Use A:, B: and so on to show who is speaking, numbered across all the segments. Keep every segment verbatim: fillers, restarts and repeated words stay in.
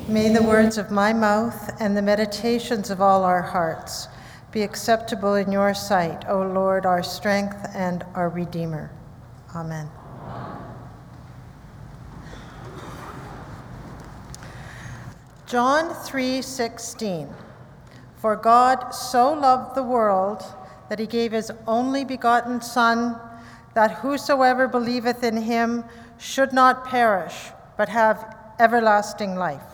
A: May the words of my mouth and the meditations of all our hearts be acceptable in your sight, O Lord, our strength and our Redeemer. Amen. John three sixteen. For God so loved the world that he gave his only begotten Son, that whosoever believeth in him should not perish, but have everlasting life.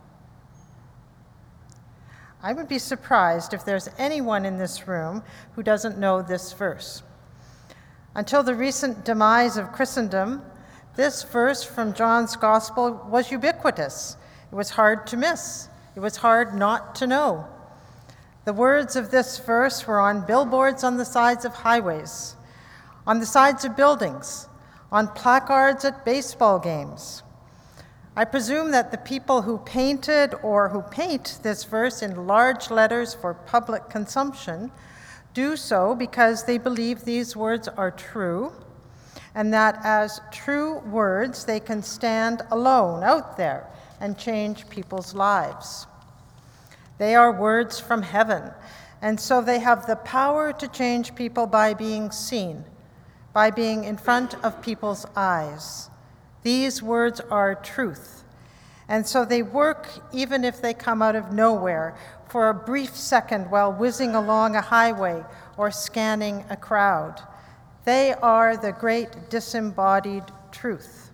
A: I would be surprised if there's anyone in this room who doesn't know this verse. Until the recent demise of Christendom, this verse from John's Gospel was ubiquitous. It was hard to miss. It was hard not to know. The words of this verse were on billboards on the sides of highways, on the sides of buildings, on placards at baseball games. I presume that the people who painted or who paint this verse in large letters for public consumption do so because they believe these words are true, and that as true words they can stand alone out there and change people's lives. They are words from heaven, and so they have the power to change people by being seen, by being in front of people's eyes. These words are truth, and so they work even if they come out of nowhere for a brief second while whizzing along a highway or scanning a crowd. They are the great disembodied truth.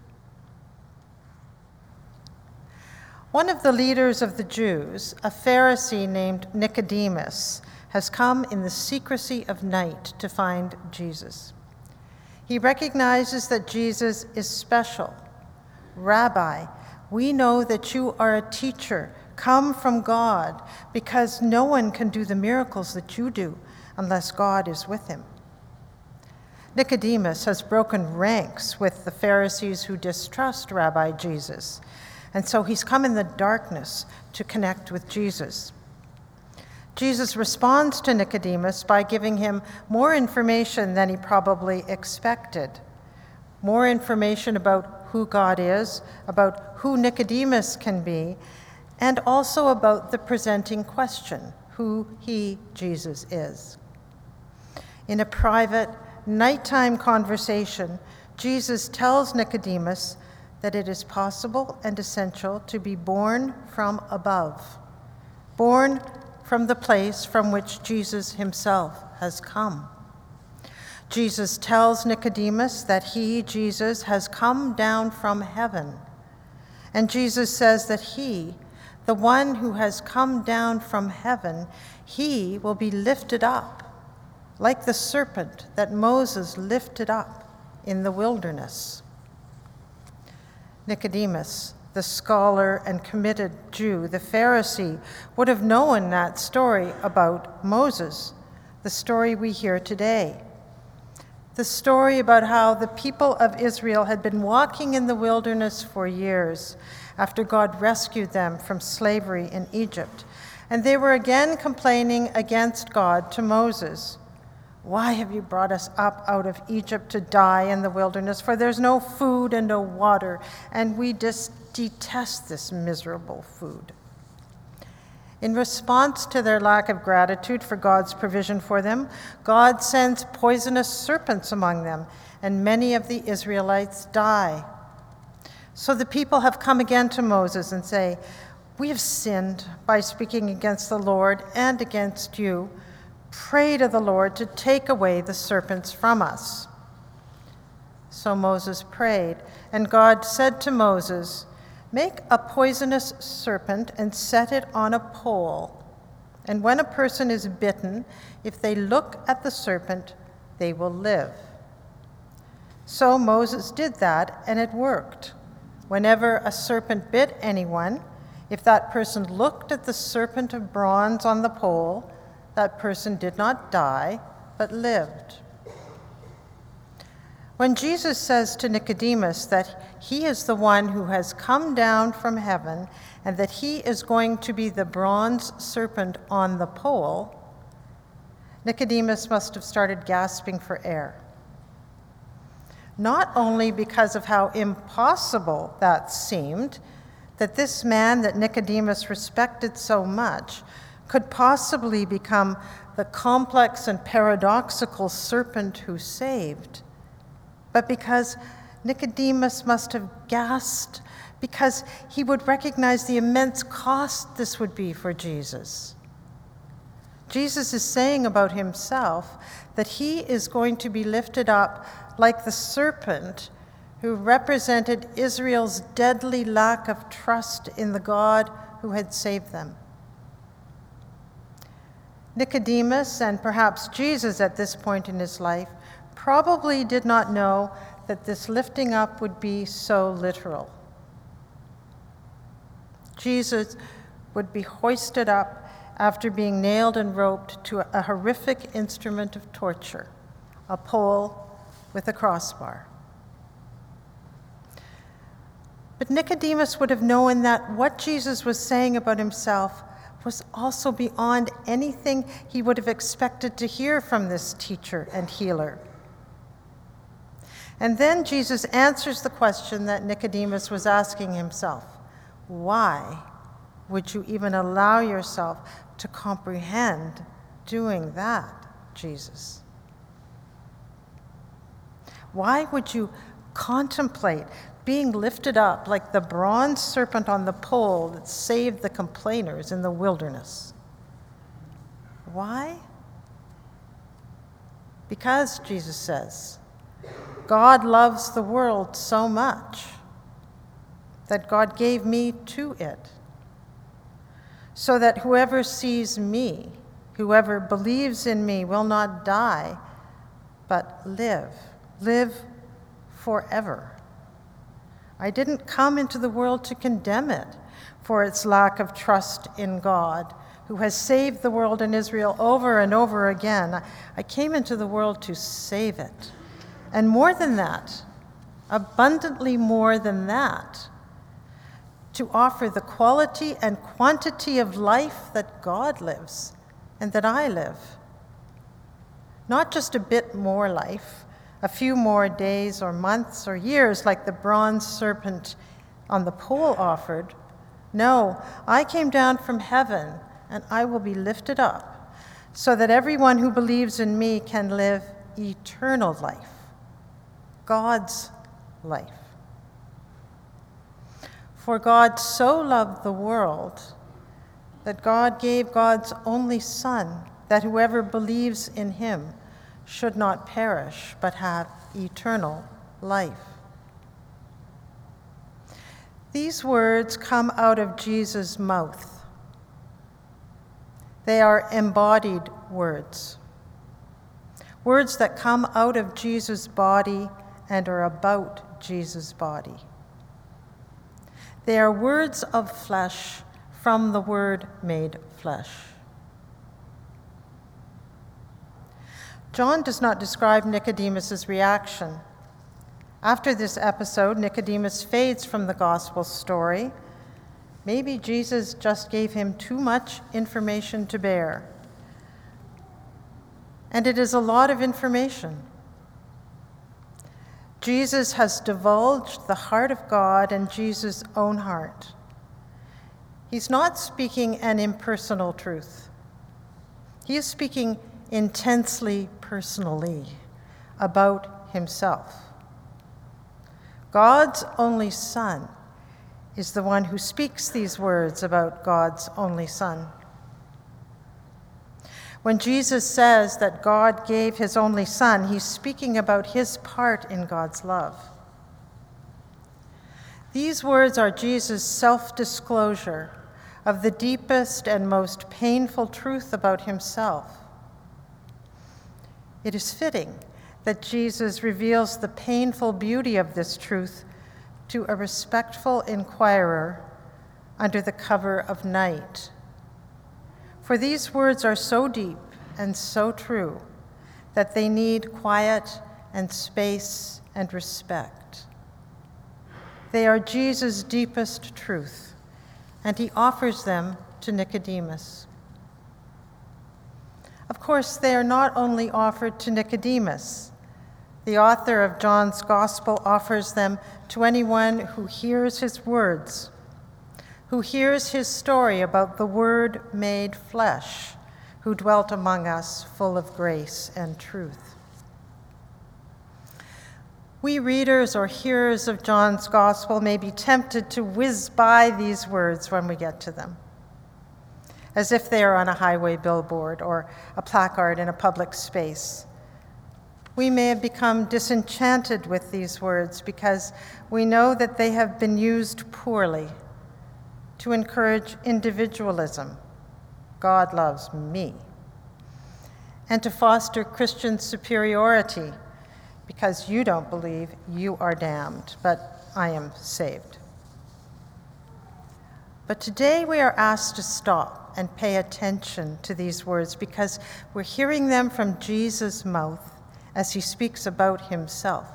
A: One of the leaders of the Jews, a Pharisee named Nicodemus, has come in the secrecy of night to find Jesus. He recognizes that Jesus is special. Rabbi, we know that you are a teacher, come from God, because no one can do the miracles that you do unless God is with him. Nicodemus has broken ranks with the Pharisees who distrust Rabbi Jesus, and so he's come in the darkness to connect with Jesus. Jesus responds to Nicodemus by giving him more information than he probably expected. More information about who God is, about who Nicodemus can be, and also about the presenting question, who he, Jesus, is. In a private, nighttime conversation, Jesus tells Nicodemus that it is possible and essential to be born from above, born from the place from which Jesus himself has come. Jesus tells Nicodemus that he, Jesus, has come down from heaven. And Jesus says that he, the one who has come down from heaven, he will be lifted up, like the serpent that Moses lifted up in the wilderness. Nicodemus, the scholar and committed Jew, the Pharisee, would have known that story about Moses, the story we hear today. The story about how the people of Israel had been walking in the wilderness for years after God rescued them from slavery in Egypt, and they were again complaining against God to Moses. Why have you brought us up out of Egypt to die in the wilderness? For there's no food and no water, and we just detest this miserable food. In response to their lack of gratitude for God's provision for them, God sends poisonous serpents among them, and many of the Israelites die. So the people have come again to Moses and say, "We have sinned by speaking against the Lord and against you. Pray to the Lord to take away the serpents from us." So Moses prayed, and God said to Moses, "Make a poisonous serpent and set it on a pole. And when a person is bitten, if they look at the serpent, they will live." So Moses did that, and it worked. Whenever a serpent bit anyone, if that person looked at the serpent of bronze on the pole, that person did not die, but lived. When Jesus says to Nicodemus that he is the one who has come down from heaven and that he is going to be the bronze serpent on the pole, Nicodemus must have started gasping for air. Not only because of how impossible that seemed, that this man that Nicodemus respected so much could possibly become the complex and paradoxical serpent who saved, but because Nicodemus must have gasped because he would recognize the immense cost this would be for Jesus. Jesus is saying about himself that he is going to be lifted up like the serpent who represented Israel's deadly lack of trust in the God who had saved them. Nicodemus, and perhaps Jesus at this point in his life, probably did not know that this lifting up would be so literal. Jesus would be hoisted up after being nailed and roped to a horrific instrument of torture, a pole with a crossbar. But Nicodemus would have known that what Jesus was saying about himself was also beyond anything he would have expected to hear from this teacher and healer. And then Jesus answers the question that Nicodemus was asking himself. Why would you even allow yourself to comprehend doing that, Jesus? Why would you contemplate being lifted up like the bronze serpent on the pole that saved the complainers in the wilderness? Why? Because, Jesus says, God loves the world so much that God gave me to it, so that whoever sees me, whoever believes in me, will not die, but live, live forever. I didn't come into the world to condemn it for its lack of trust in God, who has saved the world and Israel over and over again. I came into the world to save it. And more than that, abundantly more than that, to offer the quality and quantity of life that God lives and that I live. Not just a bit more life, a few more days or months or years like the bronze serpent on the pole offered. No, I came down from heaven and I will be lifted up so that everyone who believes in me can live eternal life, God's life. For God so loved the world that God gave God's only Son, that whoever believes in him should not perish, but have eternal life. These words come out of Jesus' mouth. They are embodied words, words that come out of Jesus' body and are about Jesus' body. They are words of flesh from the Word made flesh. John does not describe Nicodemus' reaction. After this episode, Nicodemus fades from the gospel story. Maybe Jesus just gave him too much information to bear. And it is a lot of information. Jesus has divulged the heart of God and Jesus' own heart. He's not speaking an impersonal truth. He is speaking intensely personally about himself. God's only Son is the one who speaks these words about God's only Son. When Jesus says that God gave his only Son, he's speaking about his part in God's love. These words are Jesus' self-disclosure of the deepest and most painful truth about himself. It is fitting that Jesus reveals the painful beauty of this truth to a respectful inquirer under the cover of night. For these words are so deep and so true that they need quiet and space and respect. They are Jesus' deepest truth, and he offers them to Nicodemus. Of course, they are not only offered to Nicodemus. The author of John's Gospel offers them to anyone who hears his words, who hears his story about the Word made flesh, who dwelt among us full of grace and truth. We readers or hearers of John's Gospel may be tempted to whiz by these words when we get to them, as if they are on a highway billboard or a placard in a public space. We may have become disenchanted with these words because we know that they have been used poorly to encourage individualism, God loves me, and to foster Christian superiority, because you don't believe, you are damned, but I am saved. But today we are asked to stop and pay attention to these words because we're hearing them from Jesus' mouth as he speaks about himself.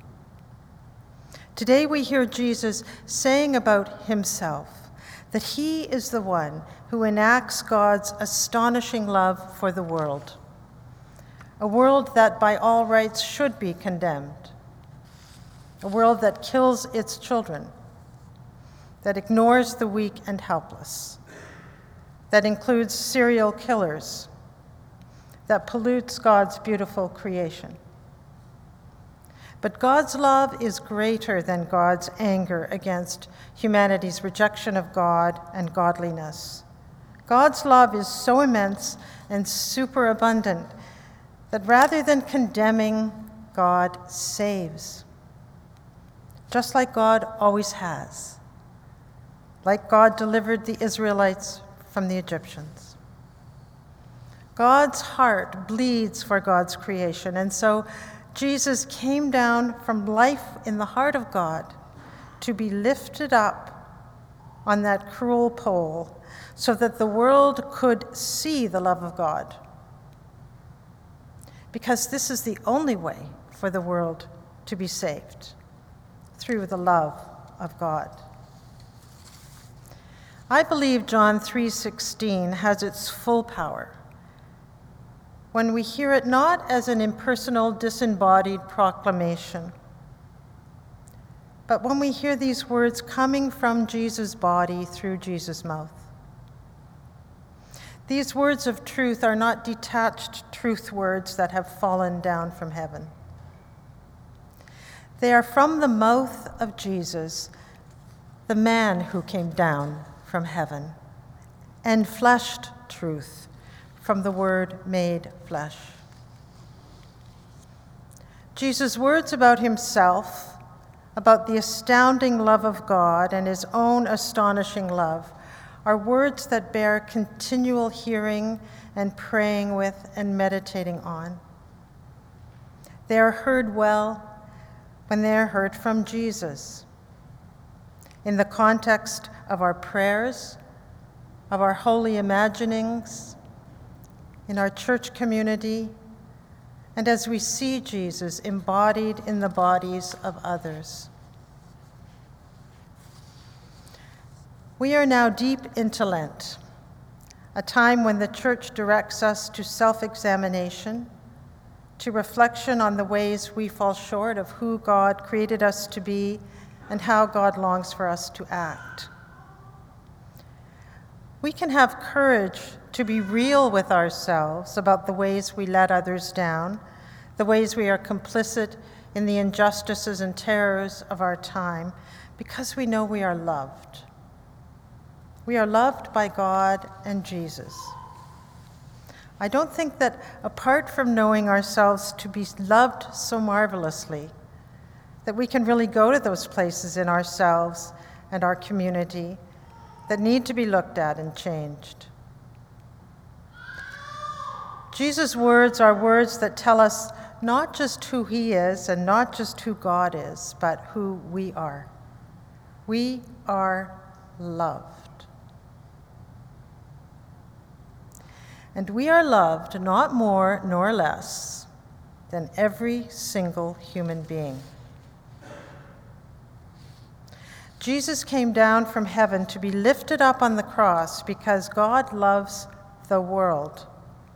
A: Today we hear Jesus saying about himself that he is the one who enacts God's astonishing love for the world, a world that by all rights should be condemned, a world that kills its children, that ignores the weak and helpless, that includes serial killers, that pollutes God's beautiful creation. But God's love is greater than God's anger against humanity's rejection of God and godliness. God's love is so immense and superabundant that rather than condemning, God saves. Just like God always has. Like God delivered the Israelites from the Egyptians. God's heart bleeds for God's creation, and so Jesus came down from life in the heart of God to be lifted up on that cruel pole so that the world could see the love of God. Because this is the only way for the world to be saved, through the love of God. I believe John three sixteen has its full power when we hear it not as an impersonal, disembodied proclamation, but when we hear these words coming from Jesus' body through Jesus' mouth. These words of truth are not detached truth words that have fallen down from heaven. They are from the mouth of Jesus, the man who came down from heaven, and fleshed truth from the Word made flesh. Jesus' words about himself, about the astounding love of God and his own astonishing love, are words that bear continual hearing and praying with and meditating on. They are heard well when they are heard from Jesus, in the context of our prayers, of our holy imaginings, in our church community, and as we see Jesus embodied in the bodies of others. We are now deep into Lent, a time when the church directs us to self-examination, to reflection on the ways we fall short of who God created us to be and how God longs for us to act. We can have courage to be real with ourselves about the ways we let others down, the ways we are complicit in the injustices and terrors of our time, because we know we are loved. We are loved by God and Jesus. I don't think that apart from knowing ourselves to be loved so marvelously, that we can really go to those places in ourselves and our community that need to be looked at and changed. Jesus' words are words that tell us not just who he is and not just who God is, but who we are. We are loved. And we are loved not more nor less than every single human being. Jesus came down from heaven to be lifted up on the cross because God loves the world.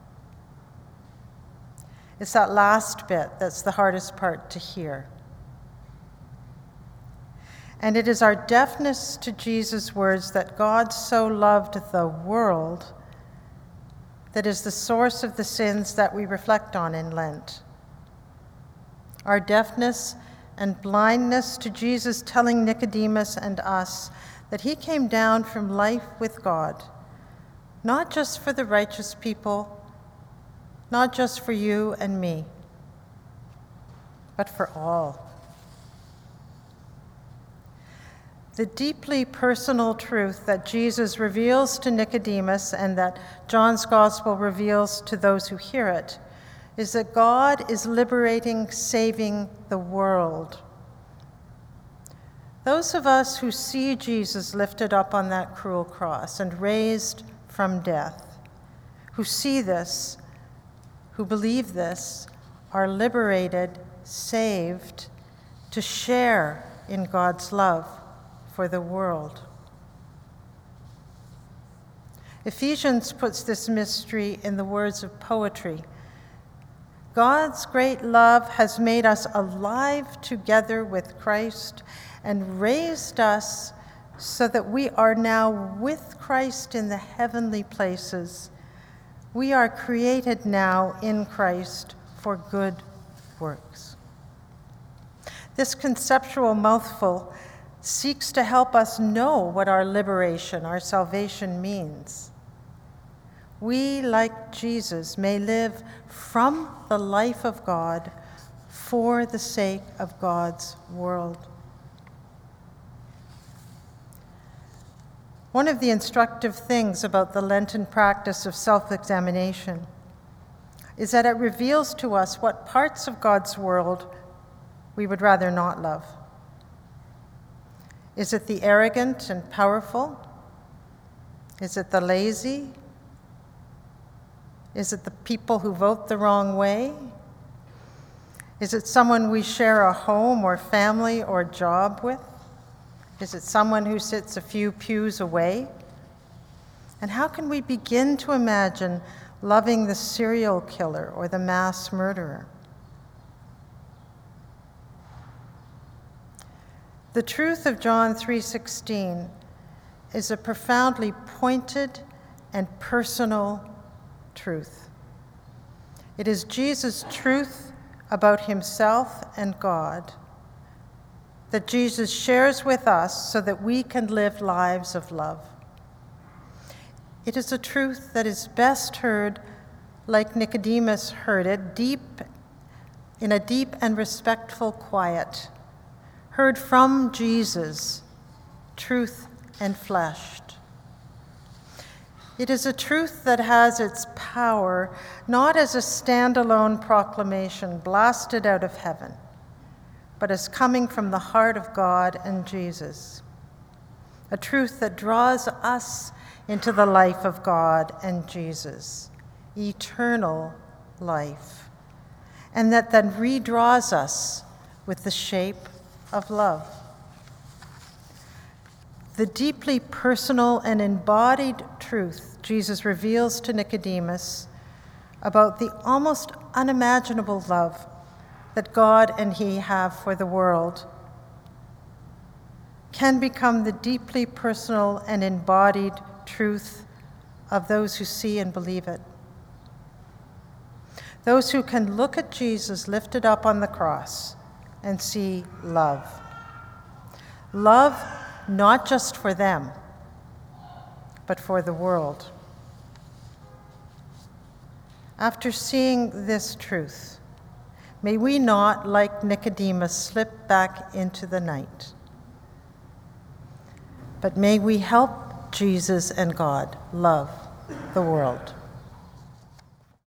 A: It's that last bit that's the hardest part to hear. And it is our deafness to Jesus' words that God so loved the world that is the source of the sins that we reflect on in Lent. Our deafness and blindness to Jesus telling Nicodemus and us that he came down from life with God, not just for the righteous people, not just for you and me, but for all. The deeply personal truth that Jesus reveals to Nicodemus and that John's Gospel reveals to those who hear it is that God is liberating, saving the world. Those of us who see Jesus lifted up on that cruel cross and raised from death, who see this, who believe this, are liberated, saved, to share in God's love for the world. Ephesians puts this mystery in the words of poetry. God's great love has made us alive together with Christ and raised us so that we are now with Christ in the heavenly places. We are created now in Christ for good works. This conceptual mouthful seeks to help us know what our liberation, our salvation means. We, like Jesus, may live from the life of God for the sake of God's world. One of the instructive things about the Lenten practice of self-examination is that it reveals to us what parts of God's world we would rather not love. Is it the arrogant and powerful? Is it the lazy? Is it the people who vote the wrong way? Is it someone we share a home or family or job with? Is it someone who sits a few pews away? And how can we begin to imagine loving the serial killer or the mass murderer? The truth of John three sixteen is a profoundly pointed and personal truth. It is Jesus' truth about himself and God that Jesus shares with us so that we can live lives of love. It is a truth that is best heard like Nicodemus heard it, deep, in a deep and respectful quiet, heard from Jesus, truth enfleshed. It is a truth that has its power not as a standalone proclamation blasted out of heaven, but as coming from the heart of God and Jesus. A truth that draws us into the life of God and Jesus, eternal life, and that then redraws us with the shape of love. The deeply personal and embodied truth Jesus reveals to Nicodemus about the almost unimaginable love that God and he have for the world can become the deeply personal and embodied truth of those who see and believe it. Those who can look at Jesus lifted up on the cross and see love. Love not just for them, but for the world. After seeing this truth, may we not, like Nicodemus, slip back into the night, but may we help Jesus and God love the world.